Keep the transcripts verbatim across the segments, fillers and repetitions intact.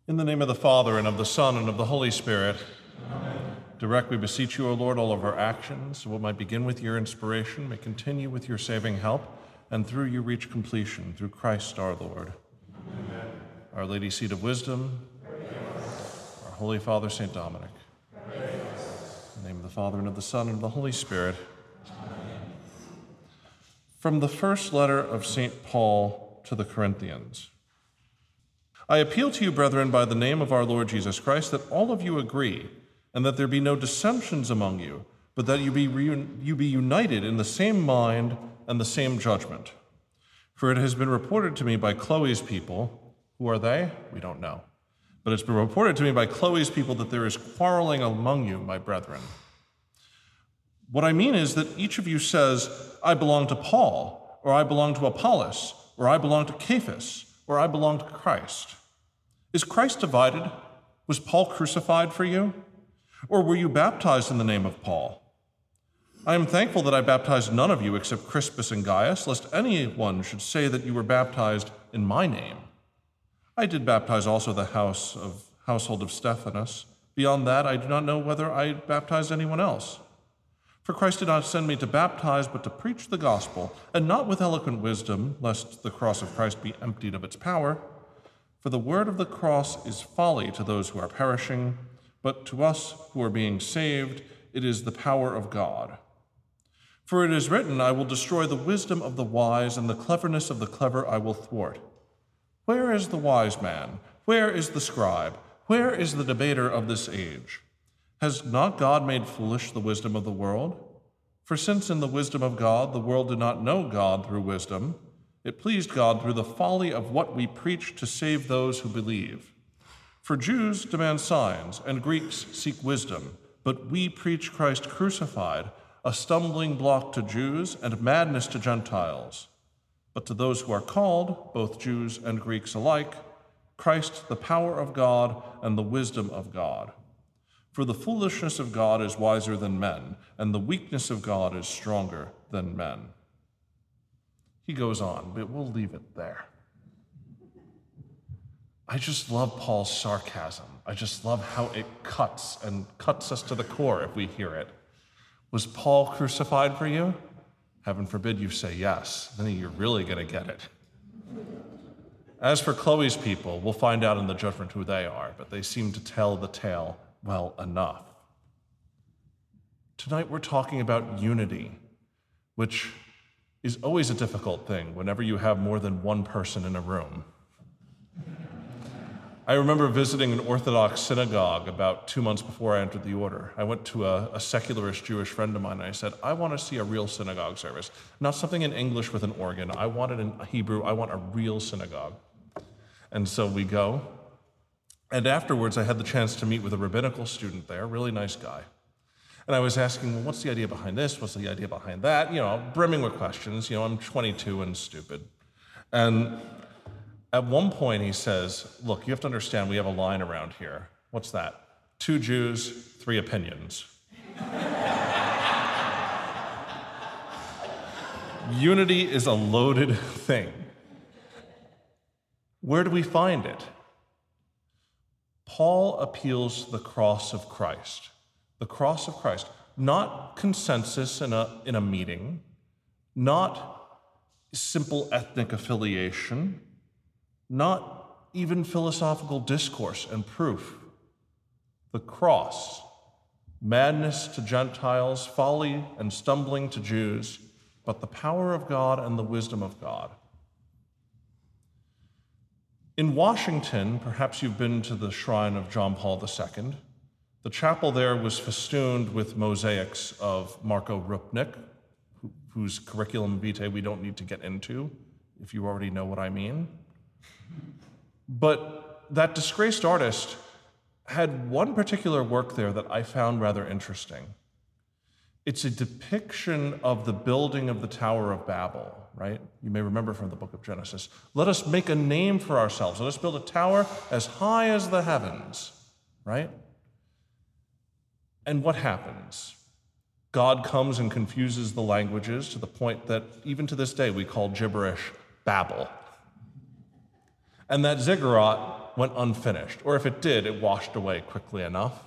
In the name of the Father, and of the Son, and of the Holy Spirit. Amen. Direct, we beseech you, O Lord, all of our actions, so what might begin with your inspiration may continue with your saving help, and through you reach completion, through Christ our Lord. Amen. Our Lady, Seat of Wisdom, our Holy Father, Saint Dominic. In the name of the Father, and of the Son, and of the Holy Spirit. Amen. From the first letter of Saint Paul to the Corinthians. I appeal to you, brethren, by the name of our Lord Jesus Christ, that all of you agree, and that there be no dissensions among you, but that you be, reun- you be united in the same mind and the same judgment. For it has been reported to me by Chloe's people, who are they? We don't know. But it's been reported to me by Chloe's people that there is quarreling among you, my brethren. What I mean is that each of you says, I belong to Paul, or I belong to Apollos, or I belong to Cephas, or I belong to Christ. Is Christ divided? Was Paul crucified for you? Or were you baptized in the name of Paul? I am thankful that I baptized none of you except Crispus and Gaius, lest anyone should say that you were baptized in my name. I did baptize also the house of household of Stephanas. Beyond that, I do not know whether I baptized anyone else. For Christ did not send me to baptize, but to preach the gospel, and not with eloquent wisdom, lest the cross of Christ be emptied of its power. For the word of the cross is folly to those who are perishing, but to us who are being saved, it is the power of God. For it is written, I will destroy the wisdom of the wise, and the cleverness of the clever I will thwart. Where is the wise man? Where is the scribe? Where is the debater of this age? Has not God made foolish the wisdom of the world? For since in the wisdom of God the world did not know God through wisdom, it pleased God through the folly of what we preach to save those who believe. For Jews demand signs, and Greeks seek wisdom, but we preach Christ crucified, a stumbling block to Jews and madness to Gentiles. But to those who are called, both Jews and Greeks alike, Christ the power of God and the wisdom of God. For the foolishness of God is wiser than men, and the weakness of God is stronger than men. He goes on, but we'll leave it there. I just love Paul's sarcasm. I just love how it cuts and cuts us to the core if we hear it. Was Paul crucified for you? Heaven forbid you say yes. Then you're really going to get it. As for Chloe's people, we'll find out in the judgment who they are, but they seem to tell the tale well enough. Tonight we're talking about unity, which is always a difficult thing whenever you have more than one person in a room. I remember visiting an Orthodox synagogue about two months before I entered the order. I went to a, a secularist Jewish friend of mine, and I said, I want to see a real synagogue service, not something in English with an organ. I want it in Hebrew. I want a real synagogue. And so we go. And afterwards, I had the chance to meet with a rabbinical student there, a really nice guy. And I was asking, well, what's the idea behind this? What's the idea behind that? You know, brimming with questions. You know, I'm twenty-two and stupid. And at one point, he says, look, you have to understand, we have a line around here. What's that? Two Jews, three opinions. Unity is a loaded thing. Where do we find it? Paul appeals to the cross of Christ. The cross of Christ. Not consensus in a, in a meeting, not simple ethnic affiliation, not even philosophical discourse and proof. The cross. Madness to Gentiles, folly and stumbling to Jews, but the power of God and the wisdom of God. In Washington, perhaps you've been to the shrine of John Paul the Second. The chapel there was festooned with mosaics of Marco Rupnik, whose curriculum vitae we don't need to get into, if you already know what I mean. But that disgraced artist had one particular work there that I found rather interesting. It's a depiction of the building of the Tower of Babel, right? You may remember from the book of Genesis. Let us make a name for ourselves. Let us build a tower as high as the heavens, right? And what happens? God comes and confuses the languages to the point that even to this day we call gibberish Babel. And that ziggurat went unfinished, or if it did, it washed away quickly enough.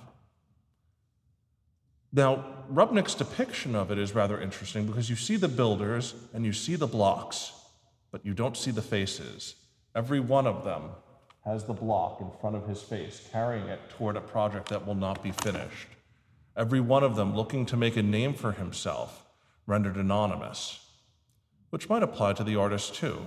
Now, Rubnick's depiction of it is rather interesting because you see the builders and you see the blocks, but you don't see the faces. Every one of them has the block in front of his face, carrying it toward a project that will not be finished. Every one of them looking to make a name for himself, rendered anonymous, which might apply to the artist too.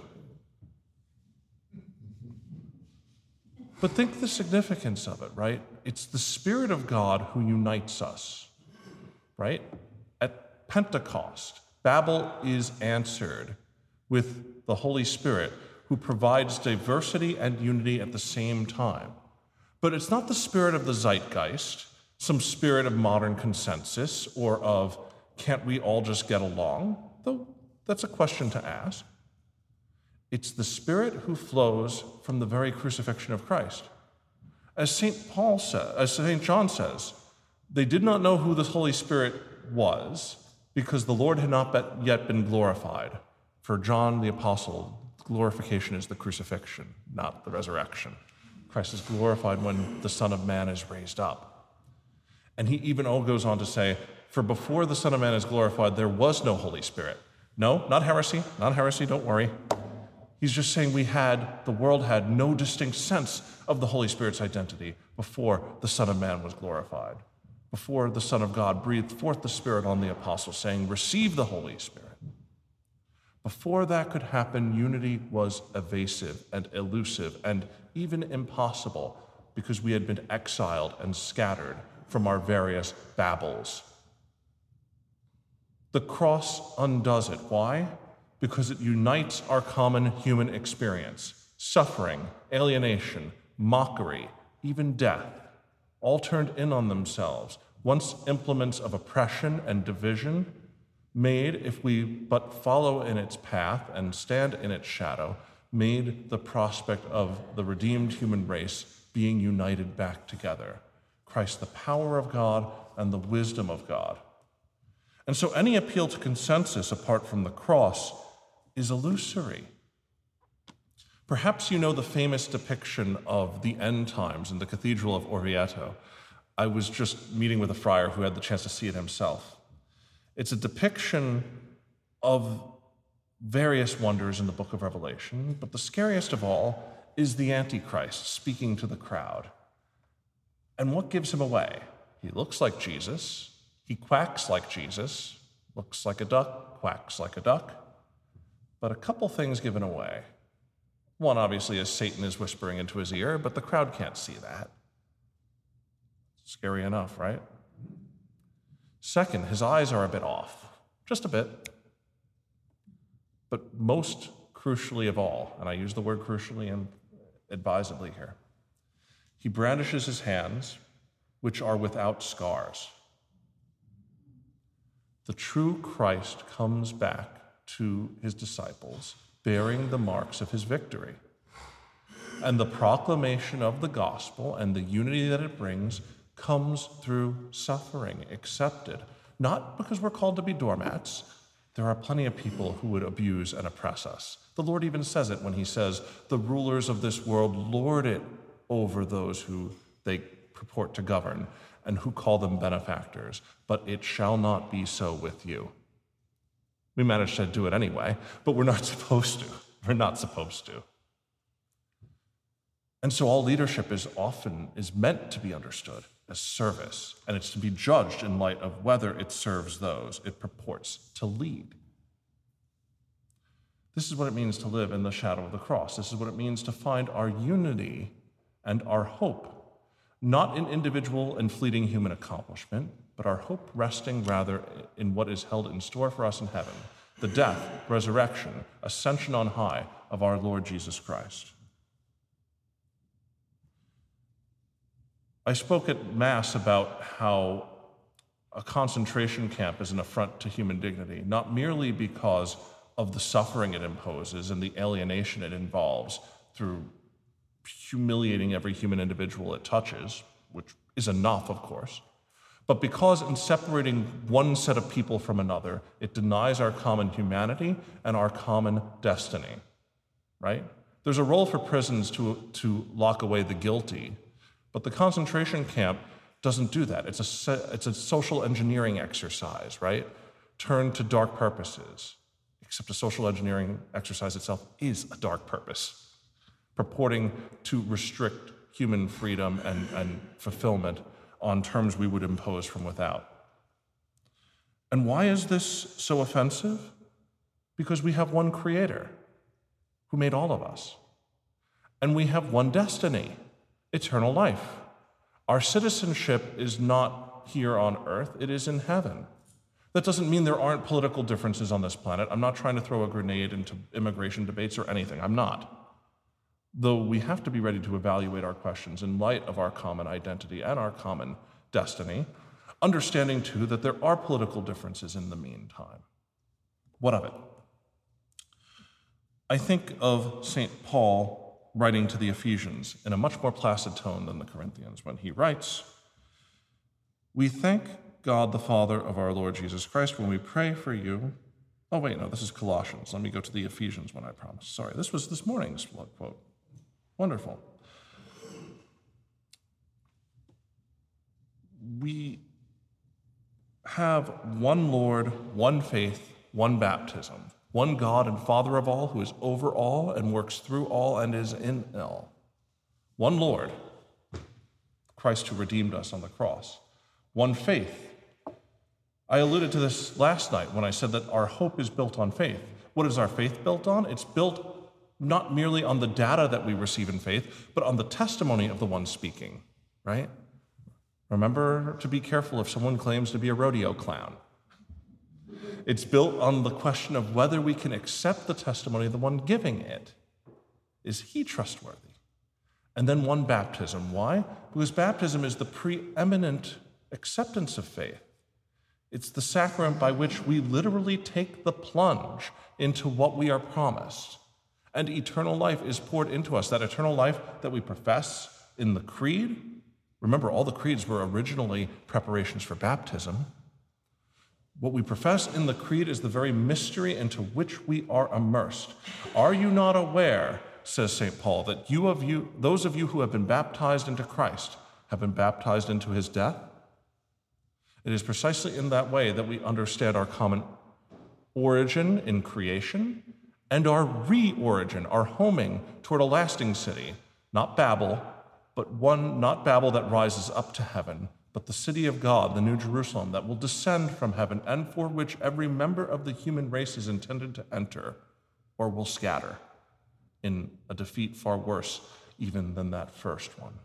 But think the significance of it, right? It's the Spirit of God who unites us, right? At Pentecost, Babel is answered with the Holy Spirit, who provides diversity and unity at the same time. But it's not the spirit of the zeitgeist, some spirit of modern consensus, or of can't we all just get along? Though that's a question to ask. It's the Spirit who flows from the very crucifixion of Christ. As Saint Paul says, as Saint John says, they did not know who the Holy Spirit was because the Lord had not yet been glorified. For John the Apostle, glorification is the crucifixion, not the resurrection. Christ is glorified when the Son of Man is raised up. And he even goes on to say, for before the Son of Man is glorified, there was no Holy Spirit. No, not heresy, not heresy, don't worry. He's just saying we had, the world had no distinct sense of the Holy Spirit's identity before the Son of Man was glorified, before the Son of God breathed forth the Spirit on the apostles, saying, receive the Holy Spirit. Before that could happen, unity was evasive and elusive and even impossible because we had been exiled and scattered from our various Babels. The cross undoes it. Why? Because it unites our common human experience. Suffering, alienation, mockery, even death, all turned in on themselves, once implements of oppression and division, made, if we but follow in its path and stand in its shadow, made the prospect of the redeemed human race being united back together. Christ, the power of God and the wisdom of God. And so any appeal to consensus apart from the cross is illusory. Perhaps you know the famous depiction of the end times in the Cathedral of Orvieto. I was just meeting with a friar who had the chance to see it himself. It's a depiction of various wonders in the book of Revelation, but the scariest of all is the Antichrist speaking to the crowd. And what gives him away? He looks like Jesus, he quacks like Jesus, looks like a duck, quacks like a duck, but a couple things given away. One, obviously, is Satan is whispering into his ear, but the crowd can't see that. Scary enough, right? Second, his eyes are a bit off, just a bit. But most crucially of all, and I use the word crucially and advisedly here, he brandishes his hands, which are without scars. The true Christ comes back to his disciples, bearing the marks of his victory. And the proclamation of the gospel and the unity that it brings comes through suffering, accepted, not because we're called to be doormats. There are plenty of people who would abuse and oppress us. The Lord even says it when he says, the rulers of this world lord it over those who they purport to govern and who call them benefactors, but it shall not be so with you. We managed to do it anyway, but we're not supposed to. We're not supposed to. And so all leadership is often is meant to be understood as service, and it's to be judged in light of whether it serves those it purports to lead. This is what it means to live in the shadow of the cross. This is what it means to find our unity and our hope, not in individual and fleeting human accomplishment, but our hope resting rather in what is held in store for us in heaven, the death, resurrection, ascension on high of our Lord Jesus Christ. I spoke at Mass about how a concentration camp is an affront to human dignity, not merely because of the suffering it imposes and the alienation it involves through humiliating every human individual it touches, which is enough, of course, but because in separating one set of people from another, it denies our common humanity and our common destiny, right? There's a role for prisons to, to lock away the guilty, but the concentration camp doesn't do that. It's a, it's a social engineering exercise, right? Turned to dark purposes, except a social engineering exercise itself is a dark purpose, purporting to restrict human freedom and, and fulfillment on terms we would impose from without. And why is this so offensive? Because we have one Creator who made all of us. And we have one destiny, eternal life. Our citizenship is not here on earth, it is in heaven. That doesn't mean there aren't political differences on this planet. I'm not trying to throw a grenade into immigration debates or anything. I'm not. Though we have to be ready to evaluate our questions in light of our common identity and our common destiny, understanding, too, that there are political differences in the meantime. What of it? I think of Saint Paul writing to the Ephesians in a much more placid tone than the Corinthians when he writes, "We thank God the Father of our Lord Jesus Christ when we pray for you." Oh, wait, no, this is Colossians. Let me go to the Ephesians one, I promise. Sorry, this was this morning's quote. Wonderful. We have one Lord, one faith, one baptism, one God and Father of all, who is over all and works through all and is in all. One Lord, Christ who redeemed us on the cross. One faith. I alluded to this last night when I said that our hope is built on faith. What is our faith built on? It's built not merely on the data that we receive in faith, but on the testimony of the one speaking, right? Remember to be careful if someone claims to be a rodeo clown. It's built on the question of whether we can accept the testimony of the one giving it. Is he trustworthy? And then one baptism. Why? Because baptism is the preeminent acceptance of faith. It's the sacrament by which we literally take the plunge into what we are promised. And eternal life is poured into us, that eternal life that we profess in the creed. Remember, all the creeds were originally preparations for baptism. What we profess in the creed is the very mystery into which we are immersed. Are you not aware, says Saint Paul, that you of you, those of you who have been baptized into Christ have been baptized into his death? It is precisely in that way that we understand our common origin in creation and our re-origin, our homing toward a lasting city, not Babel, but one, not Babel that rises up to heaven, but the city of God, the New Jerusalem, that will descend from heaven and for which every member of the human race is intended to enter or will scatter in a defeat far worse even than that first one.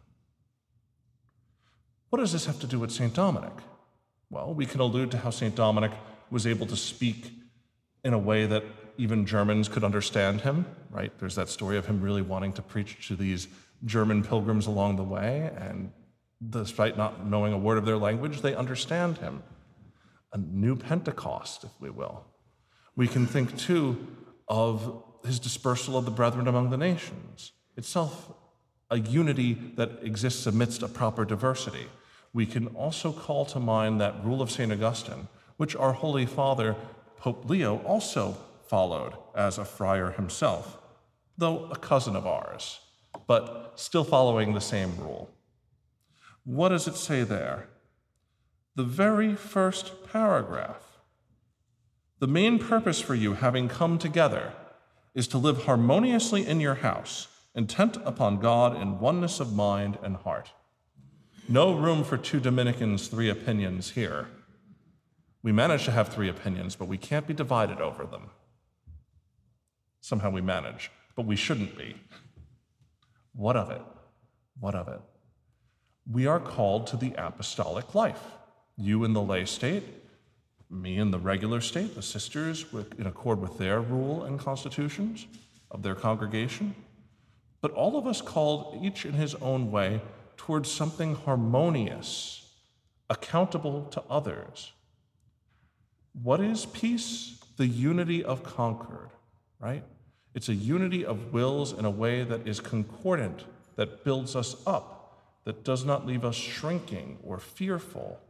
What does this have to do with Saint Dominic? Well, we can allude to how Saint Dominic was able to speak in a way that even Germans could understand him, right? There's that story of him really wanting to preach to these German pilgrims along the way, and despite not knowing a word of their language, they understand him. A new Pentecost, if we will. We can think, too, of his dispersal of the brethren among the nations, itself a unity that exists amidst a proper diversity. We can also call to mind that rule of Saint Augustine, which our Holy Father, Pope Leo, also followed as a friar himself, though a cousin of ours, but still following the same rule. What does it say there? The very first paragraph. The main purpose for you having come together is to live harmoniously in your house, intent upon God in oneness of mind and heart. No room for two Dominicans, three opinions here. We manage to have three opinions, but we can't be divided over them. Somehow we manage, but we shouldn't be. What of it? What of it? We are called to the apostolic life. You in the lay state, me in the regular state, the sisters in accord with their rule and constitutions of their congregation, but all of us called, each in his own way, towards something harmonious, accountable to others. What is peace? The unity of concord, right? It's a unity of wills in a way that is concordant, that builds us up, that does not leave us shrinking or fearful.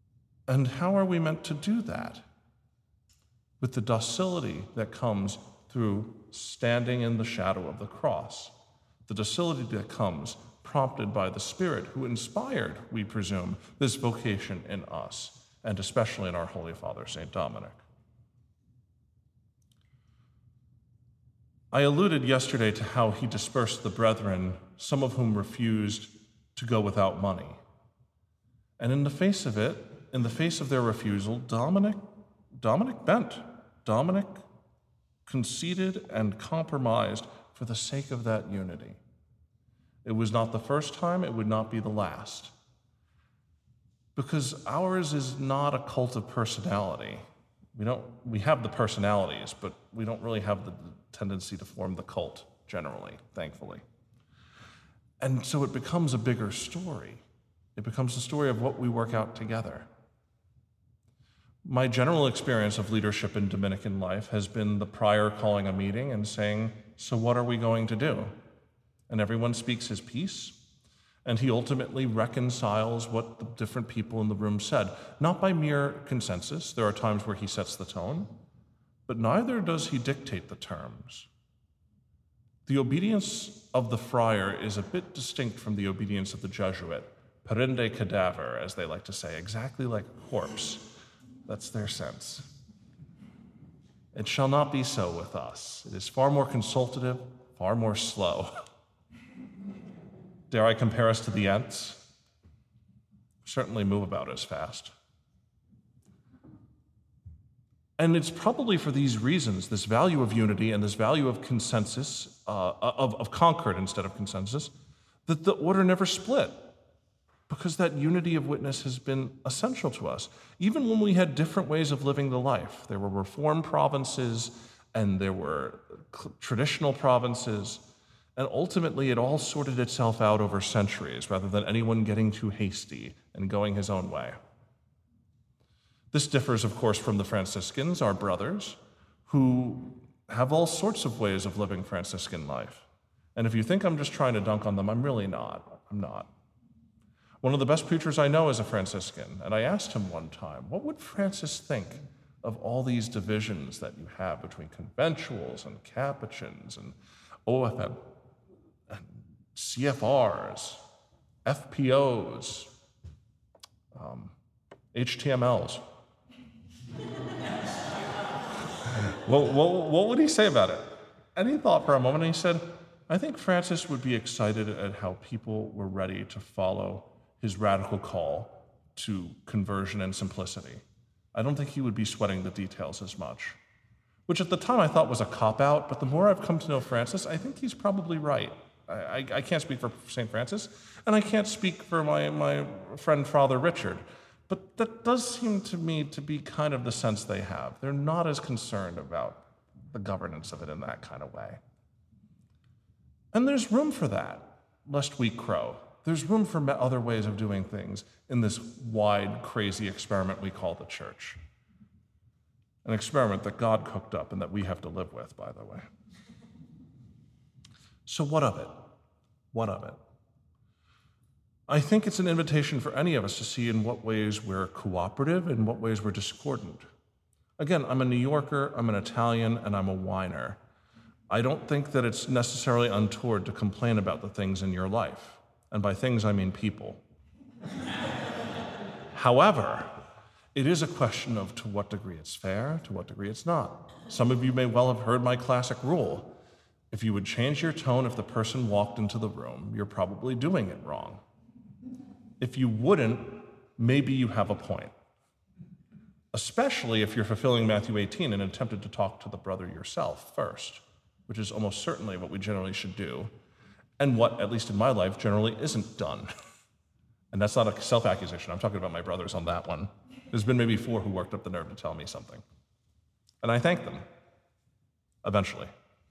And how are we meant to do that? With the docility that comes through standing in the shadow of the cross, the docility that comes prompted by the Spirit who inspired, we presume, this vocation in us, and especially in our Holy Father, Saint Dominic. I alluded yesterday to how he dispersed the brethren, some of whom refused to go without money. And in the face of it, in the face of their refusal, Dominic, Dominic bent. Dominic conceded and compromised for the sake of that unity. It was not the first time, it would not be the last. Because ours is not a cult of personality. We don't, we have the personalities, but we don't really have the tendency to form the cult, generally, thankfully. And so it becomes a bigger story. It becomes the story of what we work out together. My general experience of leadership in Dominican life has been the prior calling a meeting and saying, so what are we going to do? And everyone speaks his piece, and he ultimately reconciles what the different people in the room said, not by mere consensus. There are times where he sets the tone, but neither does he dictate the terms. The obedience of the friar is a bit distinct from the obedience of the Jesuit, perende cadaver, as they like to say, exactly like a corpse. That's their sense. It shall not be so with us. It is far more consultative, far more slow. Dare I compare us to the ants? Certainly move about as fast. And it's probably for these reasons, this value of unity and this value of consensus, uh, of, of concord instead of consensus, that the order never split. Because that unity of witness has been essential to us. Even when we had different ways of living the life, there were Reformed provinces and there were traditional provinces, and ultimately it all sorted itself out over centuries rather than anyone getting too hasty and going his own way. This differs, of course, from the Franciscans, our brothers, who have all sorts of ways of living Franciscan life. And if you think I'm just trying to dunk on them, I'm really not. I'm not. One of the best preachers I know is a Franciscan, and I asked him one time, what would Francis think of all these divisions that you have between conventuals and Capuchins and O F M and C F Rs, F P Os, um, H T M Ls? what, what, what would he say about it? And he thought for a moment, and he said, I think Francis would be excited at how people were ready to follow his radical call to conversion and simplicity. I don't think he would be sweating the details as much, which at the time I thought was a cop-out, but the more I've come to know Francis, I think he's probably right. I, I, I can't speak for Saint Francis, and I can't speak for my, my friend Father Richard, but that does seem to me to be kind of the sense they have. They're not as concerned about the governance of it in that kind of way. And there's room for that, lest we crow. There's room for other ways of doing things in this wide, crazy experiment we call the church. An experiment that God cooked up and that we have to live with, by the way. So what of it? What of it? I think it's an invitation for any of us to see in what ways we're cooperative and what ways we're discordant. Again, I'm a New Yorker, I'm an Italian, and I'm a whiner. I don't think that it's necessarily untoward to complain about the things in your life. And by things, I mean people. However, it is a question of to what degree it's fair, to what degree it's not. Some of you may well have heard my classic rule. If you would change your tone if the person walked into the room, you're probably doing it wrong. If you wouldn't, maybe you have a point. Especially if you're fulfilling Matthew eighteen and attempted to talk to the brother yourself first, which is almost certainly what we generally should do, and what, at least in my life, generally isn't done. And that's not a self-accusation. I'm talking about my brothers on that one. There's been maybe four who worked up the nerve to tell me something. And I thank them, eventually.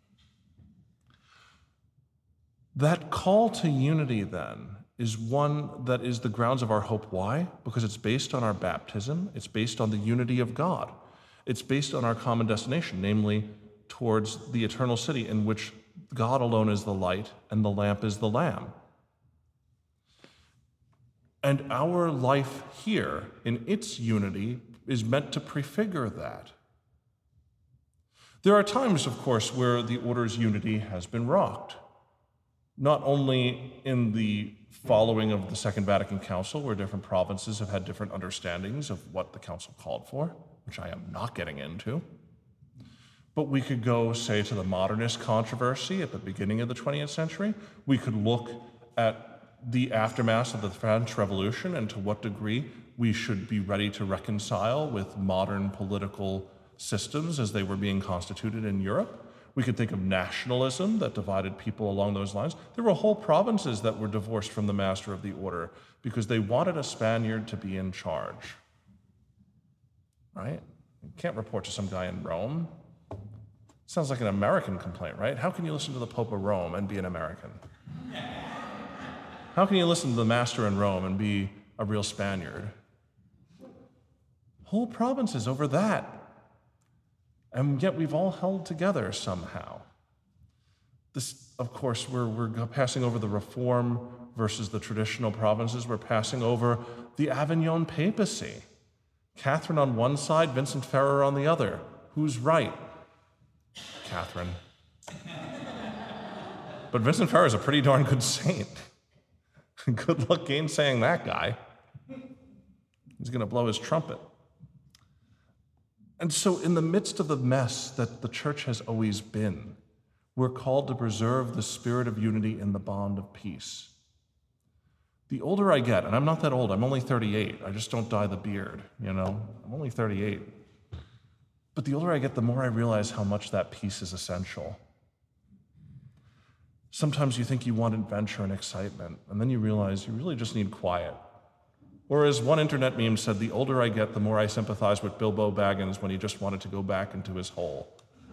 That call to unity, then, is one that is the grounds of our hope. Why? Because it's based on our baptism. It's based on the unity of God. It's based on our common destination, namely towards the eternal city in which God alone is the light and the lamp is the Lamb. And our life here, in its unity, is meant to prefigure that. There are times, of course, where the order's unity has been rocked, not only in the following of the Second Vatican Council, where different provinces have had different understandings of what the council called for, which I am not getting into, but we could go, say, to the modernist controversy at the beginning of the twentieth century. We could look at the aftermath of the French Revolution and to what degree we should be ready to reconcile with modern political systems as they were being constituted in Europe. We could think of nationalism that divided people along those lines. There were whole provinces that were divorced from the master of the order because they wanted a Spaniard to be in charge. Right? You can't report to some guy in Rome. Sounds like an American complaint, right? How can you listen to the Pope of Rome and be an American? How can you listen to the master in Rome and be a real Spaniard? Whole provinces over that. And yet we've all held together somehow. This, of course, we're, we're passing over the Reform versus the traditional provinces. We're passing over the Avignon papacy. Catherine on one side, Vincent Ferrer on the other. Who's right? Catherine. But Vincent Ferrer is a pretty darn good saint. Good luck gainsaying that guy. He's going to blow his trumpet. And so in the midst of the mess that the church has always been, we're called to preserve the spirit of unity in the bond of peace. The older I get, and I'm not that old, I'm only thirty-eight, I just don't dye the beard, you know? I'm only thirty-eight. But the older I get, the more I realize how much that peace is essential. Sometimes you think you want adventure and excitement, and then you realize you really just need quiet. Or as one internet meme said, the older I get, the more I sympathize with Bilbo Baggins when he just wanted to go back into his hole.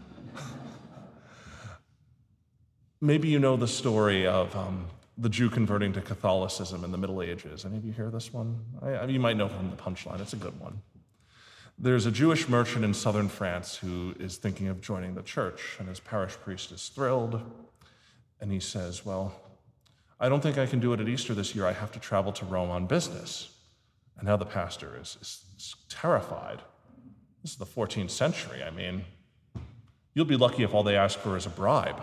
Maybe you know the story of um, the Jew converting to Catholicism in the Middle Ages. Any of you hear this one? I, you might know from the punchline. It's a good one. There's a Jewish merchant in southern France who is thinking of joining the church, and his parish priest is thrilled. And he says, well, I don't think I can do it at Easter this year. I have to travel to Rome on business. And now the pastor is, is, is terrified. This is the fourteenth century. I mean, you'll be lucky if all they ask for is a bribe.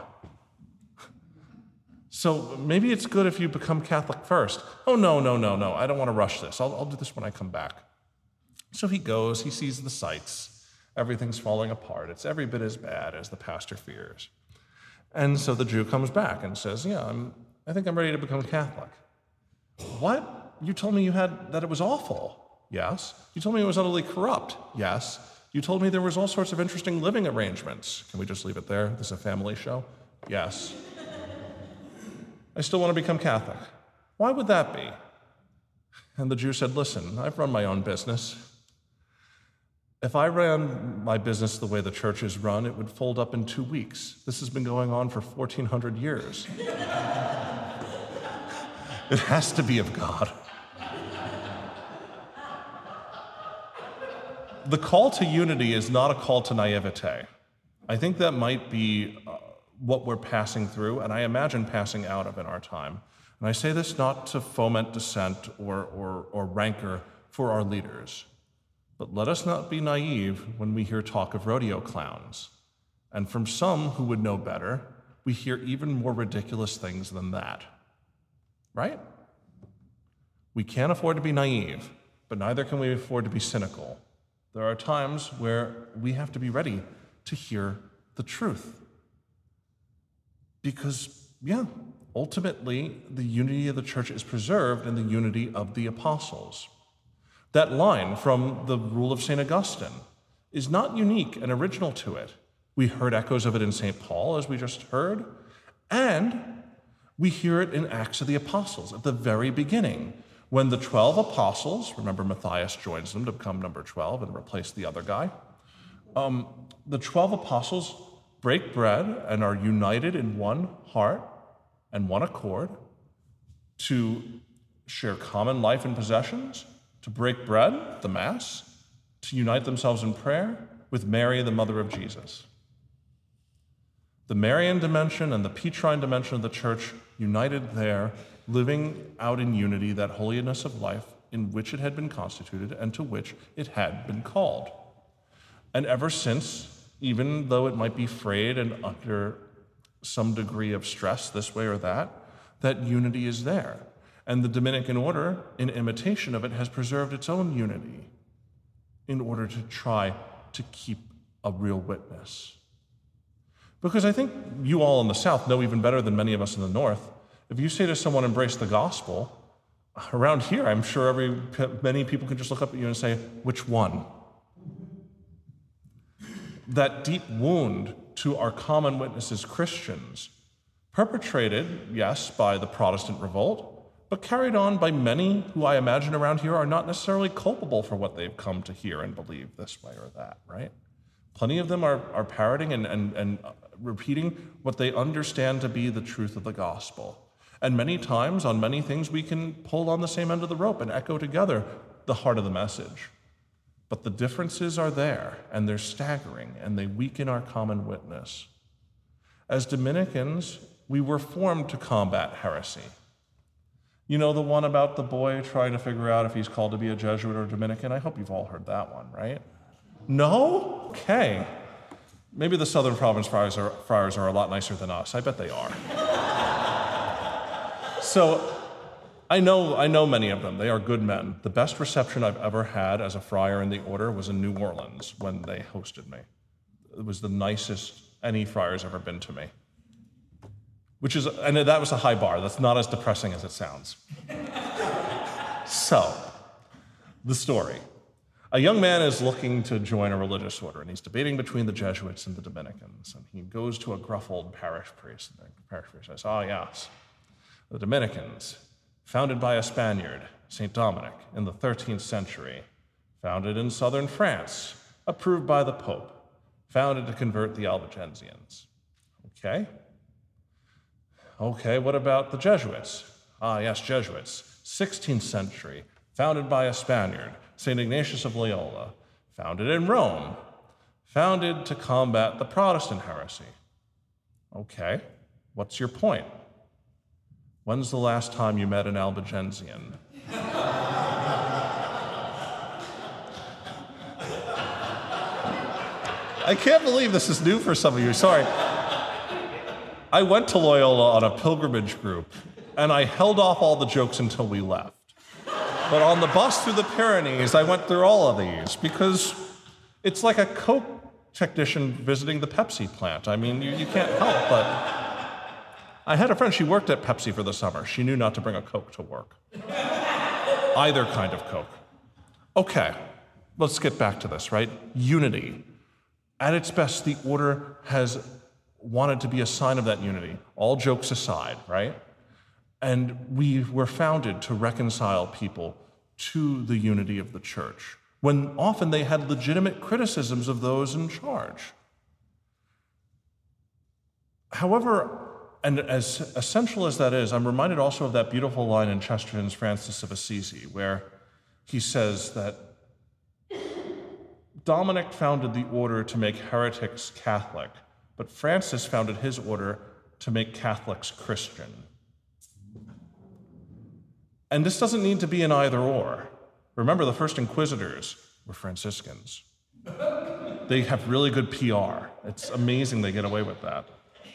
So maybe it's good if you become Catholic first. Oh, no, no, no, no. I don't want to rush this. I'll, I'll do this when I come back. So he goes, he sees the sights. Everything's falling apart. It's every bit as bad as the pastor fears. And so the Jew comes back and says, yeah, I'm, I think I'm ready to become Catholic. What? You told me you had that it was awful. Yes. You told me it was utterly corrupt. Yes. You told me there was all sorts of interesting living arrangements. Can we just leave it there? This is a family show? Yes. I still want to become Catholic. Why would that be? And the Jew said, listen, I've run my own business. If I ran my business the way the church is run, it would fold up in two weeks. This has been going on for fourteen hundred years. It has to be of God. The call to unity is not a call to naivete. I think that might be uh, what we're passing through, and I imagine passing out of in our time. And I say this not to foment dissent or, or, or rancor for our leaders, but let us not be naive when we hear talk of rodeo clowns. And from some who would know better, we hear even more ridiculous things than that. Right? We can't afford to be naive, but neither can we afford to be cynical. There are times where we have to be ready to hear the truth. Because, yeah, ultimately, the unity of the church is preserved in the unity of the apostles. That line from the Rule of Saint Augustine is not unique and original to it. We heard echoes of it in Saint Paul, as we just heard, and we hear it in Acts of the Apostles at the very beginning, when the twelve apostles, remember Matthias joins them to become number twelve and replace the other guy, um, the twelve apostles break bread and are united in one heart and one accord to share common life and possessions, to break bread, the Mass, to unite themselves in prayer with Mary, the mother of Jesus. The Marian dimension and the Petrine dimension of the church united there, living out in unity that holiness of life in which it had been constituted and to which it had been called. And ever since even though it might be frayed and under some degree of stress this way or that, that unity is there. And the Dominican order, in imitation of it, has preserved its own unity in order to try to keep a real witness. Because I think you all in the South know even better than many of us in the North, if you say to someone, embrace the gospel, around here, I'm sure every many people can just look up at you and say, which one? That deep wound to our common witness as Christians, perpetrated, yes, by the Protestant revolt, but carried on by many who I imagine around here are not necessarily culpable for what they've come to hear and believe this way or that, right? Plenty of them are, are parroting and, and, and repeating what they understand to be the truth of the gospel. And many times, on many things, we can pull on the same end of the rope and echo together the heart of the message. But the differences are there, and they're staggering, and they weaken our common witness. As Dominicans, we were formed to combat heresy. You know the one about the boy trying to figure out if he's called to be a Jesuit or Dominican? I hope you've all heard that one, right? No? Okay. Maybe the Southern Province friars are, friars are a lot nicer than us. I bet they are. So I know, I know many of them. They are good men. The best reception I've ever had as a friar in the order was in New Orleans when they hosted me. It was the nicest any friar's ever been to me. Which is, and that was a high bar. That's not as depressing as it sounds. So, the story. A young man is looking to join a religious order, and he's debating between the Jesuits and the Dominicans. And he goes to a gruff old parish priest, and the parish priest says, "Ah, yes, the Dominicans, founded by a Spaniard, Saint Dominic, in the thirteenth century, founded in southern France, approved by the Pope, founded to convert the Albigensians." Okay. Okay, what about the Jesuits? Ah, yes, Jesuits, sixteenth century, founded by a Spaniard, Saint Ignatius of Loyola, founded in Rome, founded to combat the Protestant heresy. Okay, what's your point? When's the last time you met an Albigensian? I can't believe this is new for some of you, sorry. I went to Loyola on a pilgrimage group, and I held off all the jokes until we left. But on the bus through the Pyrenees, I went through all of these, because it's like a Coke technician visiting the Pepsi plant. I mean, you, you can't help but... I had a friend, she worked at Pepsi for the summer. She knew not to bring a Coke to work. Either kind of Coke. Okay, let's get back to this, right? Unity. At its best, the order has wanted to be a sign of that unity, all jokes aside, right? And we were founded to reconcile people to the unity of the church, when often they had legitimate criticisms of those in charge. However, and as essential as that is, I'm reminded also of that beautiful line in Chesterton's Francis of Assisi, where he says that Dominic founded the order to make heretics Catholic, but Francis founded his order to make Catholics Christian. And this doesn't need to be an either or. Remember, the first inquisitors were Franciscans. They have really good P R. It's amazing they get away with that.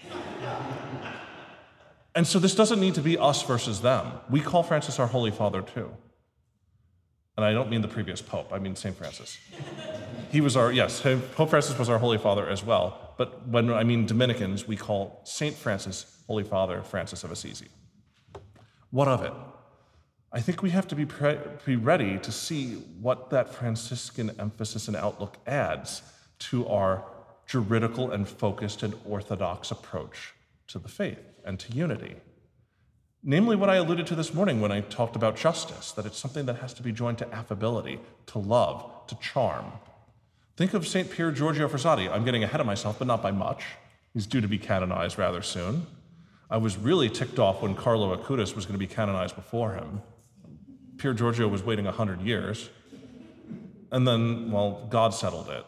And so this doesn't need to be us versus them. We call Francis our Holy Father too. And I don't mean the previous Pope, I mean Saint Francis. He was our, yes, Pope Francis was our Holy Father as well, but when I mean Dominicans, we call Saint Francis Holy Father Francis of Assisi. What of it? I think we have to be, pre- be ready to see what that Franciscan emphasis and outlook adds to our juridical and focused and orthodox approach to the faith and to unity. Namely, what I alluded to this morning when I talked about justice, that it's something that has to be joined to affability, to love, to charm. Think of Saint Pier Giorgio Frassati. I'm getting ahead of myself, but not by much. He's due to be canonized rather soon. I was really ticked off when Carlo Acutis was going to be canonized before him. Pier Giorgio was waiting one hundred years. And then, well, God settled it.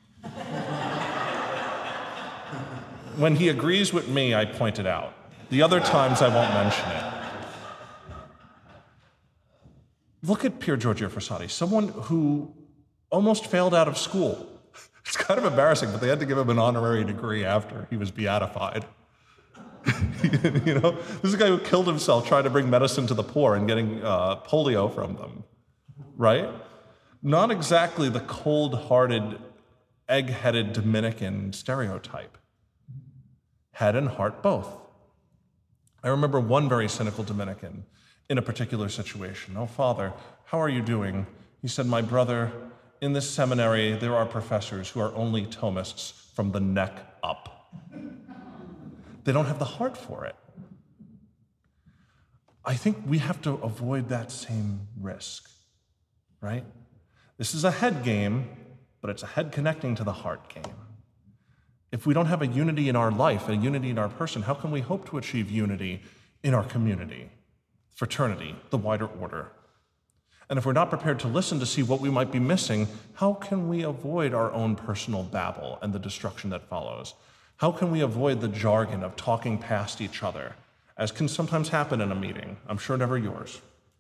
When he agrees with me, I point it out. The other times, I won't mention it. Look at Pier Giorgio Frassati, someone who almost failed out of school It's kind of embarrassing, but they had to give him an honorary degree after he was beatified. You know, this is a guy who killed himself trying to bring medicine to the poor and getting uh, polio from them, right? Not exactly the cold-hearted, egg-headed Dominican stereotype. Head and heart both. I remember one very cynical Dominican in a particular situation. "Oh, Father, how are you doing?" He said, "My brother, in this seminary, there are professors who are only Thomists from the neck up. They don't have the heart for it." I think we have to avoid that same risk, right? This is a head game, but it's a head connecting to the heart game. If we don't have a unity in our life, a unity in our person, how can we hope to achieve unity in our community, fraternity, the wider order? And if we're not prepared to listen to see what we might be missing, how can we avoid our own personal babble and the destruction that follows? How can we avoid the jargon of talking past each other, as can sometimes happen in a meeting? I'm sure never yours.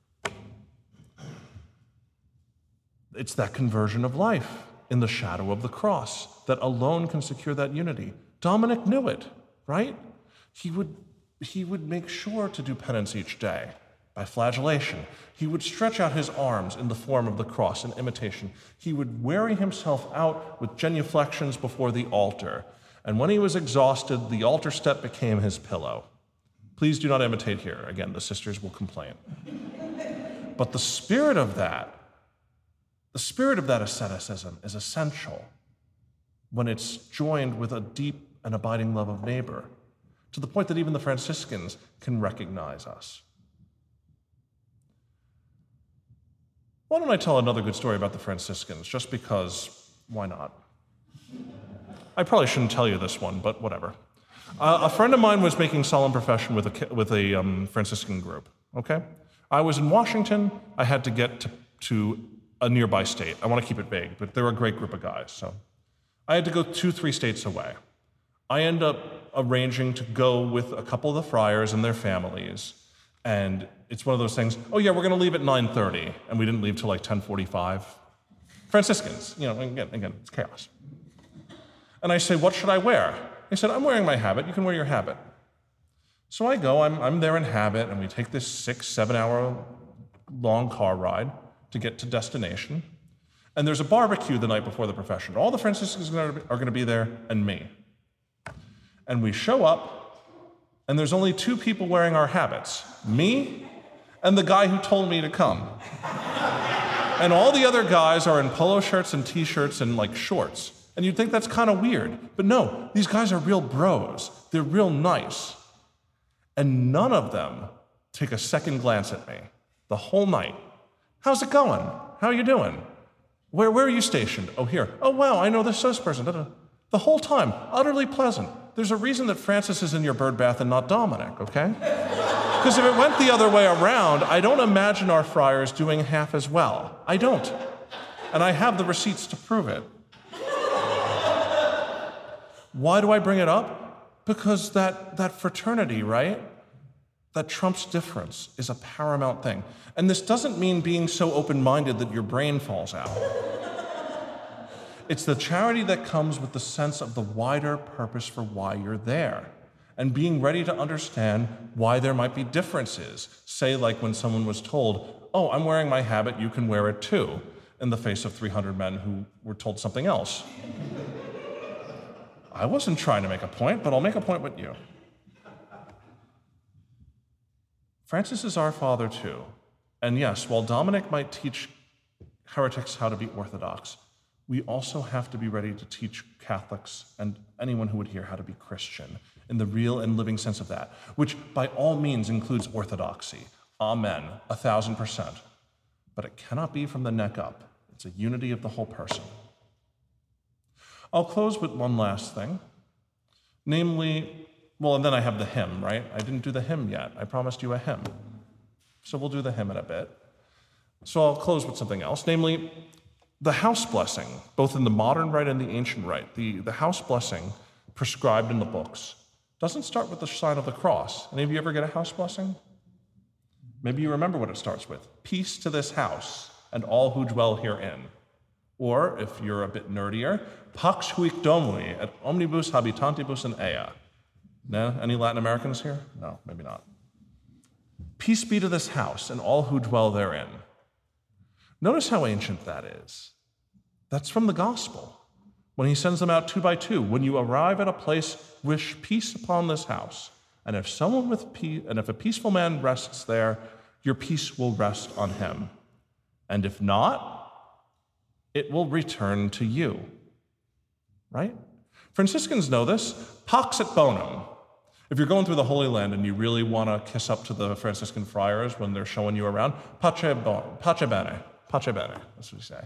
It's that conversion of life in the shadow of the cross that alone can secure that unity. Dominic knew it, right? He would, he would make sure to do penance each day by flagellation. He would stretch out his arms in the form of the cross in imitation. He would weary himself out with genuflections before the altar. And when he was exhausted, the altar step became his pillow. Please do not imitate here. Again, the sisters will complain. But the spirit of that, the spirit of that asceticism is essential when it's joined with a deep and abiding love of neighbor, to the point that even the Franciscans can recognize us. Why don't I tell another good story about the Franciscans, just because, why not? I probably shouldn't tell you this one, but whatever. Uh, a friend of mine was making solemn profession with a, with a um, Franciscan group, okay? I was in Washington. I had to get to, to a nearby state. I want to keep it vague, but they were a great group of guys, so I had to go two, three states away. I end up arranging to go with a couple of the friars and their families, and it's one of those things, oh yeah, we're going to leave at nine thirty, and we didn't leave till like ten forty-five. Franciscans, you know, again, again, it's chaos. And I say, what should I wear? He said, I'm wearing my habit. You can wear your habit. So I go, I'm, I'm there in habit, and we take this six, seven hour long car ride to get to destination. And there's a barbecue the night before the profession. All the Franciscans are going to be there, and me. And we show up, and there's only two people wearing our habits, me and the guy who told me to come. And all the other guys are in polo shirts and t-shirts and like shorts. And you'd think that's kind of weird. But no, these guys are real bros. They're real nice. And none of them take a second glance at me the whole night. How's it going? How are you doing? Where, where are you stationed? Oh, here. Oh, wow, I know this, this person. Da-da. The whole time, utterly pleasant. There's a reason that Francis is in your bird bath and not Dominic, okay? Because if it went the other way around, I don't imagine our friars doing half as well. I don't. And I have the receipts to prove it. Why do I bring it up? Because that, that fraternity, right? That trumps difference is a paramount thing. And this doesn't mean being so open-minded that your brain falls out. It's the charity that comes with the sense of the wider purpose for why you're there, and being ready to understand why there might be differences. Say, like when someone was told, oh, I'm wearing my habit, you can wear it too, in the face of three hundred men who were told something else. I wasn't trying to make a point, but I'll make a point with you. Francis is our father too. And yes, while Dominic might teach heretics how to be Orthodox, we also have to be ready to teach Catholics and anyone who would hear how to be Christian in the real and living sense of that, which by all means includes orthodoxy. Amen, a thousand percent. But it cannot be from the neck up. It's a unity of the whole person. I'll close with one last thing, namely, well, and then I have the hymn, right? I didn't do the hymn yet. I promised you a hymn. So we'll do the hymn in a bit. So I'll close with something else, namely the house blessing, both in the modern rite and the ancient rite. The, the house blessing prescribed in the books doesn't start with the sign of the cross. Any of you ever get a house blessing? Maybe you remember what it starts with. Peace to this house and all who dwell herein. Or, if you're a bit nerdier, Pax huic domini et omnibus habitantibus in ea. No? Any Latin Americans here? No, maybe not. Peace be to this house and all who dwell therein. Notice how ancient that is. That's from the gospel. When he sends them out two by two, when you arrive at a place, wish peace upon this house. And if someone with peace, and if a peaceful man rests there, your peace will rest on him. And if not, it will return to you. Right? Franciscans know this. Pax et bonum. If you're going through the Holy Land and you really want to kiss up to the Franciscan friars when they're showing you around, pace, bon, pace bene, pace bene, that's what we say.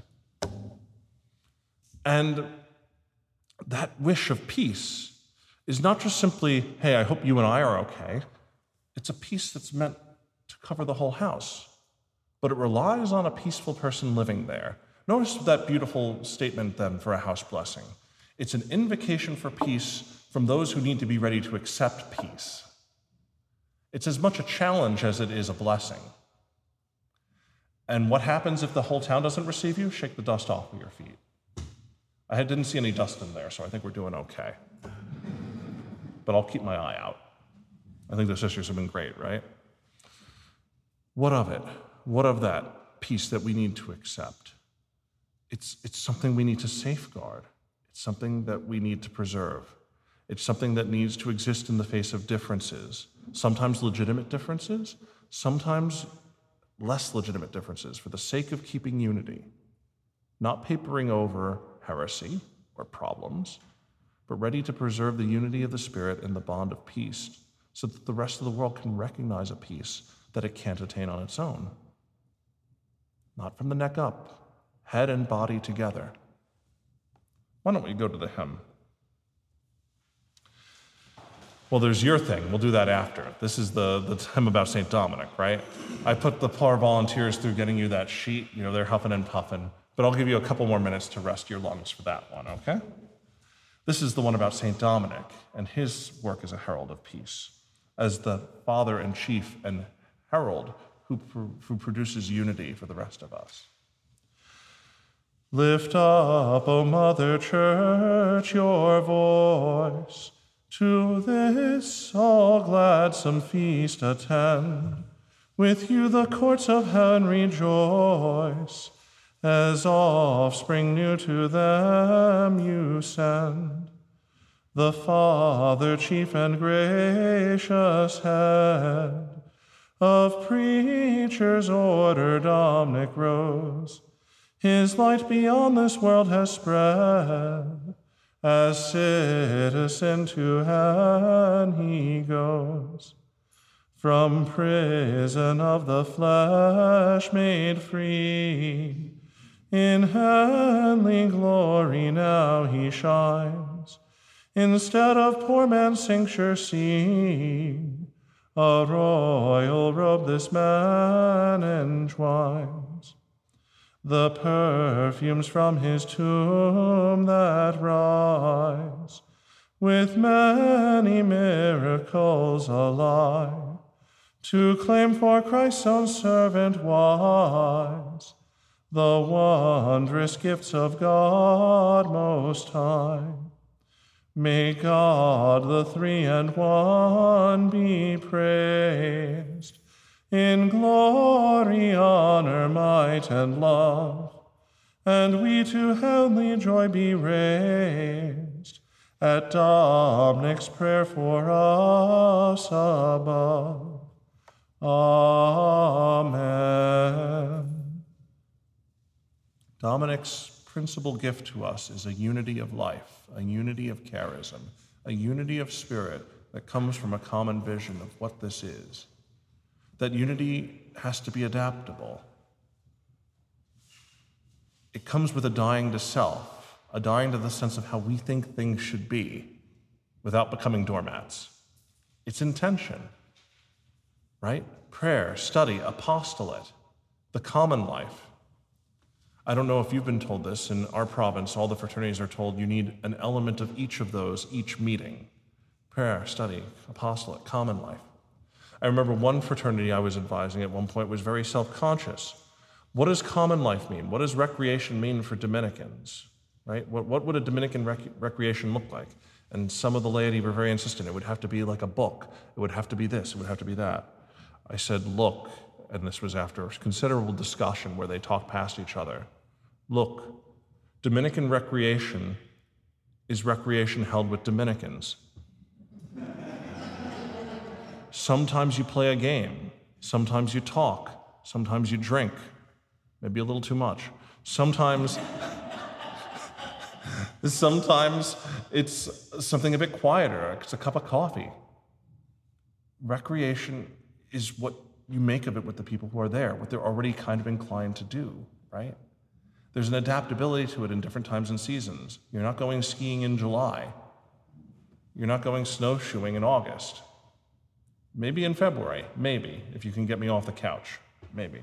And that wish of peace is not just simply, hey, I hope you and I are okay. It's a peace that's meant to cover the whole house. But it relies on a peaceful person living there. Notice that beautiful statement then for a house blessing. It's an invocation for peace from those who need to be ready to accept peace. It's as much a challenge as it is a blessing. And what happens if the whole town doesn't receive you? Shake the dust off of your feet. I didn't see any dust in there, so I think we're doing okay. But I'll keep my eye out. I think the sisters have been great, right? What of it? What of that peace that we need to accept? It's, it's something we need to safeguard. It's something that we need to preserve. It's something that needs to exist in the face of differences, sometimes legitimate differences, sometimes less legitimate differences for the sake of keeping unity, not papering over heresy or problems, but ready to preserve the unity of the Spirit and the bond of peace so that the rest of the world can recognize a peace that it can't attain on its own. Not from the neck up, head and body together. Why don't we go to the hymn? Well, there's your thing. We'll do that after. This is the, the hymn about Saint Dominic, right? I put the poor volunteers through getting you that sheet. You know, they're huffing and puffing. But I'll give you a couple more minutes to rest your lungs for that one, okay? This is the one about Saint Dominic and his work as a herald of peace, as the father and chief and herald who, who produces unity for the rest of us. Lift up, O Mother Church, your voice. To this all gladsome feast attend. With you the courts of heaven rejoice, as offspring new to them you send. The Father, chief and gracious head, of preachers' order Dominic rose. His light beyond this world has spread. As citizen to heaven he goes. From prison of the flesh made free, in heavenly glory now he shines. Instead of poor man's cincture seen, a royal robe this man entwines. The perfumes from his tomb that rise, with many miracles alive, to claim for Christ's own servant wise the wondrous gifts of God Most High. May God the Three and One be praised, in glory, honor, might, and love, and we to heavenly joy be raised at Dominic's prayer for us above. Amen. Dominic's principal gift to us is a unity of life, a unity of charism, a unity of spirit that comes from a common vision of what this is. That unity has to be adaptable. It comes with a dying to self, a dying to the sense of how we think things should be without becoming doormats. It's intention, right? Prayer, study, apostolate, the common life. I don't know if you've been told this. In our province, all the fraternities are told you need an element of each of those each meeting. Prayer, study, apostolate, common life. I remember one fraternity I was advising at one point was very self-conscious. What does common life mean? What does recreation mean for Dominicans? Right? What, what would a Dominican rec- recreation look like? And some of the laity were very insistent. It would have to be like a book. It would have to be this. It would have to be that. I said, look, and this was after considerable discussion where they talked past each other. Look, Dominican recreation is recreation held with Dominicans. Sometimes you play a game. Sometimes you talk. Sometimes you drink. Maybe a little too much. Sometimes, sometimes it's something a bit quieter. It's a cup of coffee. Recreation is what you make of it with the people who are there, what they're already kind of inclined to do, right? There's an adaptability to it in different times and seasons. You're not going skiing in July. You're not going snowshoeing in August. Maybe in February, maybe, if you can get me off the couch, maybe.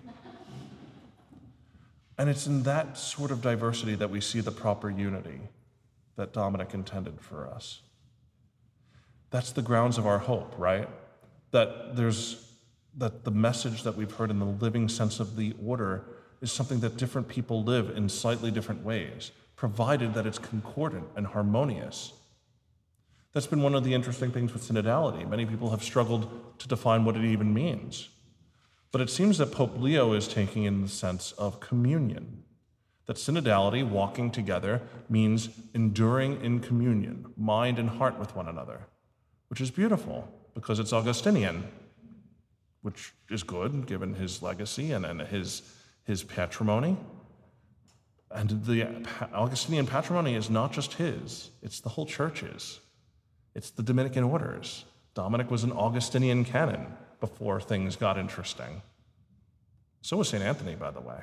And it's in that sort of diversity that we see the proper unity that Dominic intended for us. That's the grounds of our hope, right? That there's that the message that we've heard in the living sense of the order is something that different people live in slightly different ways, provided that it's concordant and harmonious. That's been one of the interesting things with synodality. Many people have struggled to define what it even means. But it seems that Pope Leo is taking in the sense of communion, that synodality, walking together, means enduring in communion, mind and heart with one another, which is beautiful because it's Augustinian, which is good given his legacy and, and his, his patrimony. And the Augustinian patrimony is not just his, it's the whole church's. It's the Dominican orders. Dominic was an Augustinian canon before things got interesting. So was Saint Anthony, by the way.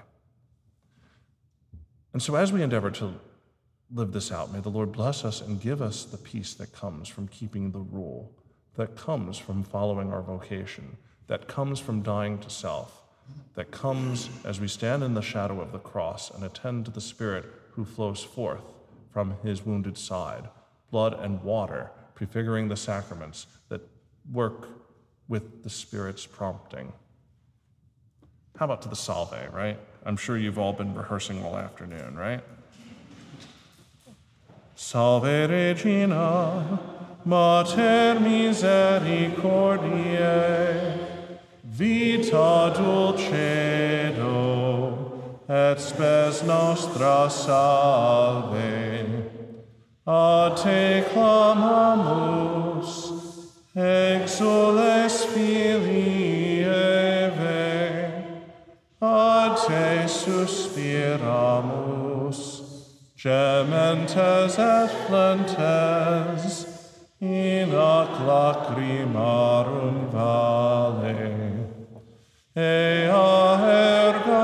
And so as we endeavor to live this out, may the Lord bless us and give us the peace that comes from keeping the rule, that comes from following our vocation, that comes from dying to self, that comes as we stand in the shadow of the cross and attend to the Spirit who flows forth from his wounded side, blood and water, prefiguring the sacraments that work with the Spirit's prompting. How about to the Salve, right? I'm sure you've all been rehearsing all afternoon, right? Salve Regina, Mater Misericordiae, vita dulcedo, et spes nostra salve. A te clamamus, exules Filii Eve, a te suspiramus, gementes et flentes, in ac lacrimarum vale. Ea ergo,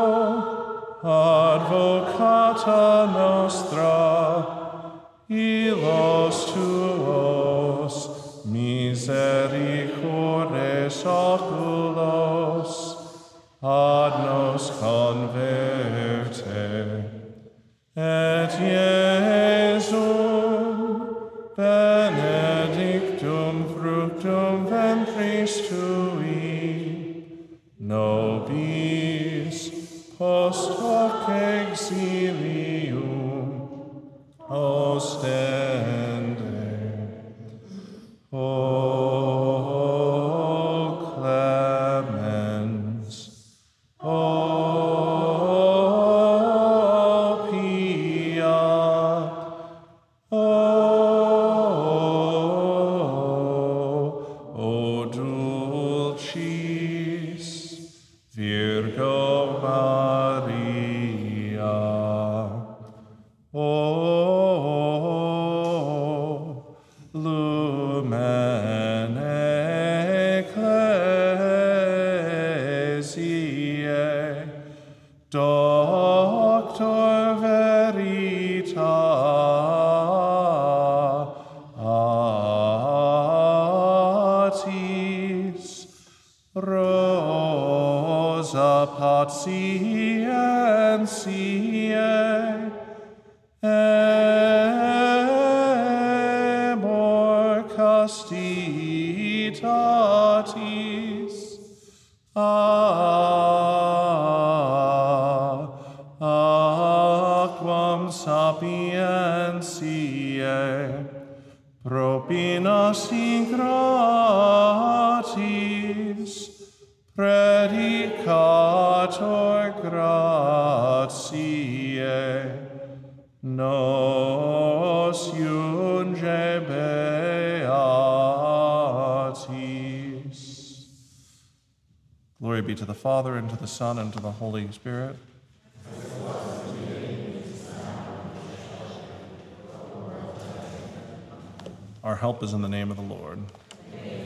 advocata nostra, ilos tuos, misericordes oculos, ad nos converte. Et Iesum, benedictum fructum ventris tui, nobis post hoc exilium ostende. O clemens, O pia, O, O dulcis Virgo Maria, O lumen ecclesiae, doctor veritatis, rosa patientiae, emor castitatis. Amen. predicator gratiae, nos iunge beatis. Glory be to the Father, and to the Son, and to the Holy Spirit. Our help is in the name of the Lord.